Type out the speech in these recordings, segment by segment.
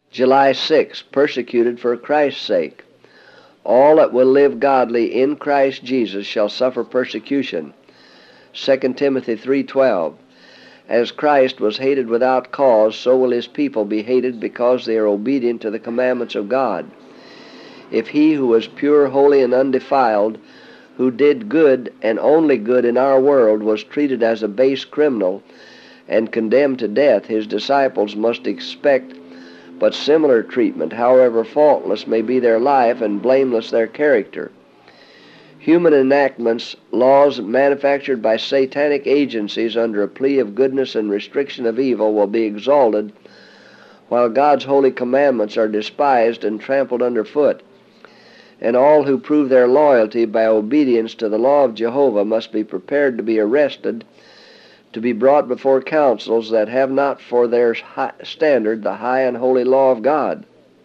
July 6, persecuted for Christ's sake. All that will live godly in Christ Jesus shall suffer persecution. 2 Timothy 3:12. As Christ was hated without cause, so will his people be hated because they are obedient to the commandments of God. If he who was pure, holy, and undefiled, who did good and only good in our world, was treated as a base criminal and condemned to death, his disciples must expect but similar treatment, however faultless may be their life and blameless their character. Human enactments, laws manufactured by satanic agencies under a plea of goodness and restriction of evil, will be exalted, while God's holy commandments are despised and trampled underfoot. And all who prove their loyalty by obedience to the law of Jehovah must be prepared to be arrested, to be brought before councils that have not for their standard the high and holy law of God.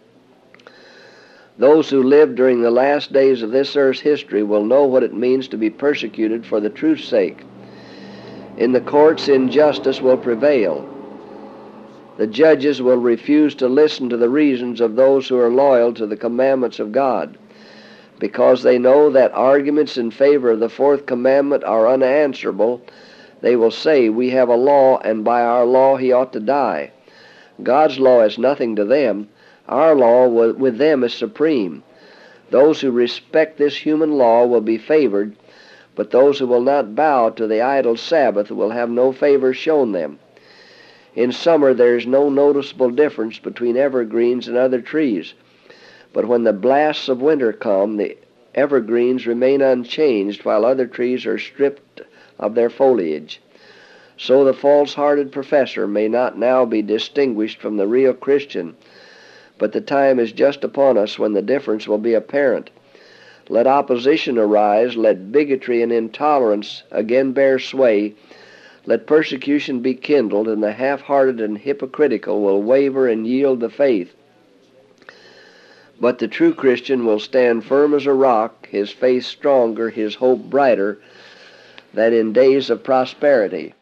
Those who live during the last days of this earth's history will know what it means to be persecuted for the truth's sake. In the courts, injustice will prevail. The judges will refuse to listen to the reasons of those who are loyal to the commandments of God, because they know that arguments in favor of the fourth commandment are unanswerable. They will say, "We have a law, and by our law he ought to die." God's law is nothing to them. Our law with them is supreme. Those who respect this human law will be favored, but those who will not bow to the idol Sabbath will have no favor shown them. In summer there is no noticeable difference between evergreens and other trees, but when the blasts of winter come, the evergreens remain unchanged while other trees are stripped of their foliage. So the false-hearted professor may not now be distinguished from the real Christian, but the time is just upon us when the difference will be apparent. Let opposition arise, let bigotry and intolerance again bear sway, let persecution be kindled, and the half-hearted and hypocritical will waver and yield the faith. But the true Christian will stand firm as a rock, his faith stronger, his hope brighter, than in days of prosperity.